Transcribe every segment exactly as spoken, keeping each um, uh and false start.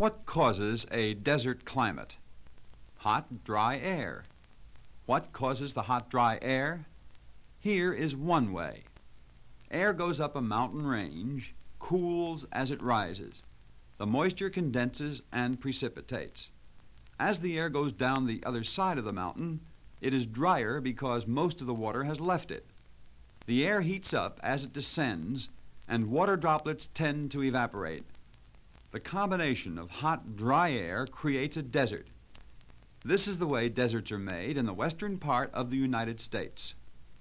What causes a desert climate? Hot, dry air. What causes the hot, dry air? Here is one way. Air goes up a mountain range, cools as it rises. The moisture condenses and precipitates. As the air goes down the other side of the mountain, it is drier because most of the water has left it. The air heats up as it descends, and water droplets tend to evaporate. The combination of hot, dry air creates a desert. This is the way deserts are made in the western part of the United States.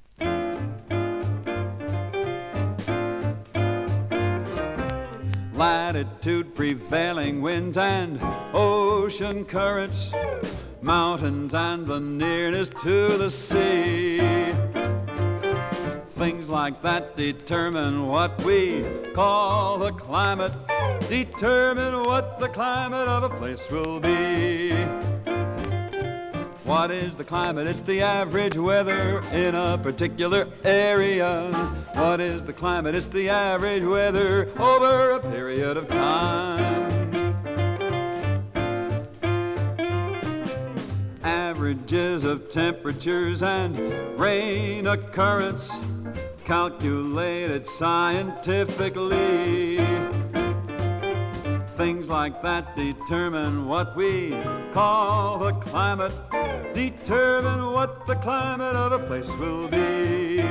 Latitude, prevailing winds, and ocean currents, mountains and the nearness to the sea. Things like that determine what we call the climate, determine what the climate of a place will be. What is the climate? It's the average weather in a particular area. What is the climate? It's the average weather over a period of time. Averages of temperatures and rain occurrence calculated scientifically. Things like that determine what we call the climate, determine what the climate of a place will be.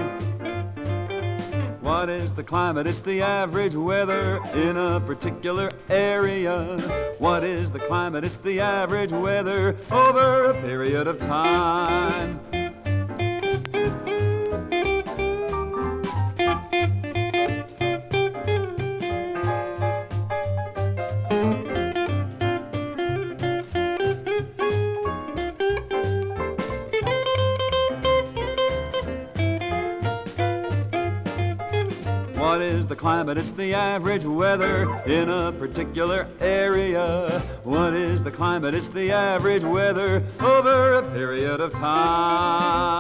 What is the climate? It's the average weather in a particular area. What is the climate? It's the average weather over a period of time. What is the climate? It's the average weather in a particular area. What is the climate? It's the average weather over a period of time.